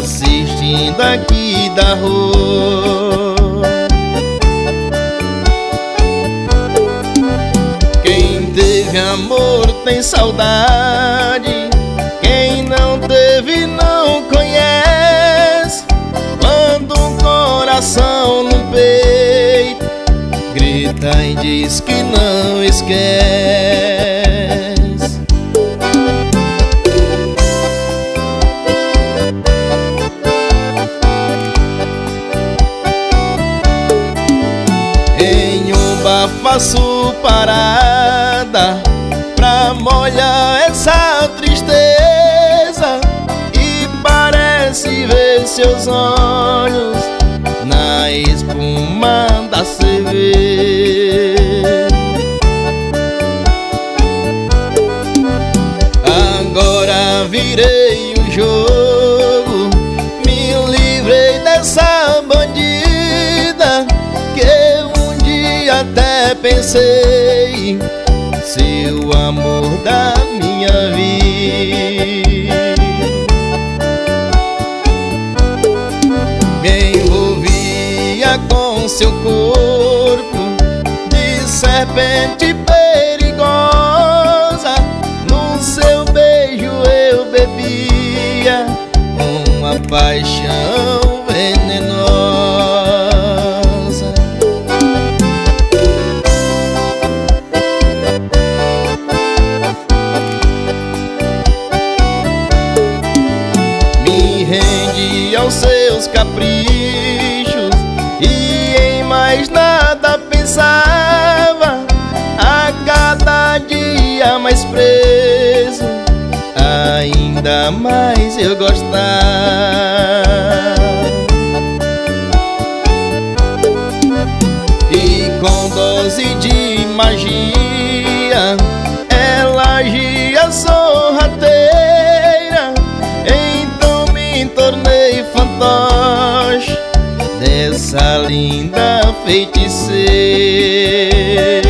assistindo aqui da rua. Quem teve amor tem saudade, quem não teve não conhece. Quando um coração no peito grita e diz que não esquece. Em Umba faço parada pra molhar essa tristeza, e parece ver seus olhos na espuma da cerveja. Agora virei o jogo, me livrei dessa bandida, que um dia até pensei ser o amor da minha vida. Me envolvia com seu corpo de serpente perigosa, no seu beijo eu bebia uma paixão venenosa. Me rendi aos seus caprichos e em mais nada pensava, a cada dia mais preso, ainda mais eu gostava. E com dose de magia ela agia sorrateira, então me tornei fantoche dessa linda feiticeira.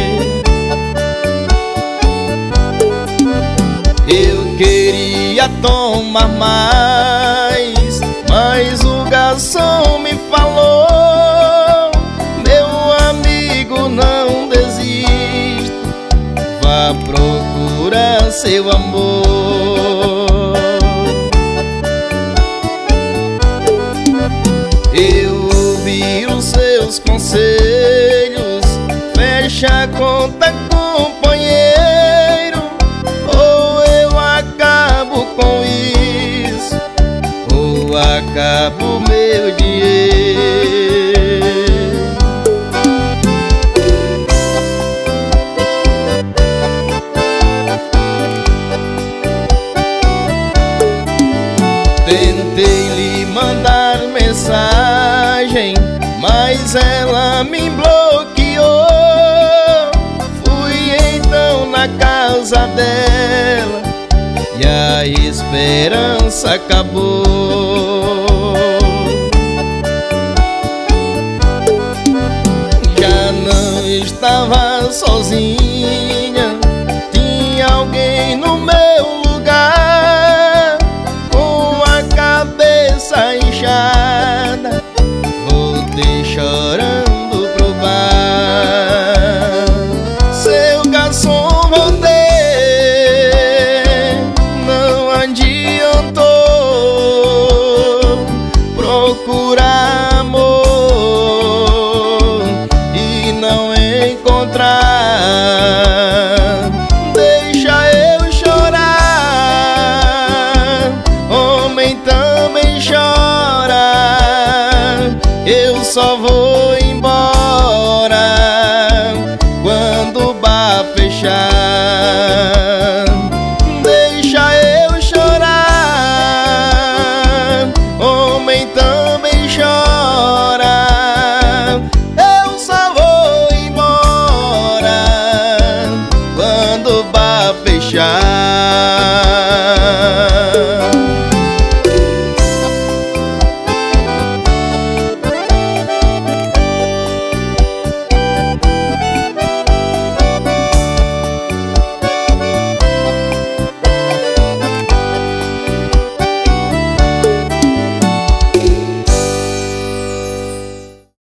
Eu queria tomar mais, mas o garçom me falou: meu amigo, não desista, vá procurar seu amor. Eu ouvi os seus conselhos, fecha a conta, companheiro, ou eu acabo com isso, ou acabo meu dinheiro. Tentei lhe mandar mensagem, mas ela me bloqueou. Fui então na casa dela e a esperança acabou. Já não estava sozinha, tinha alguém no meu lugar.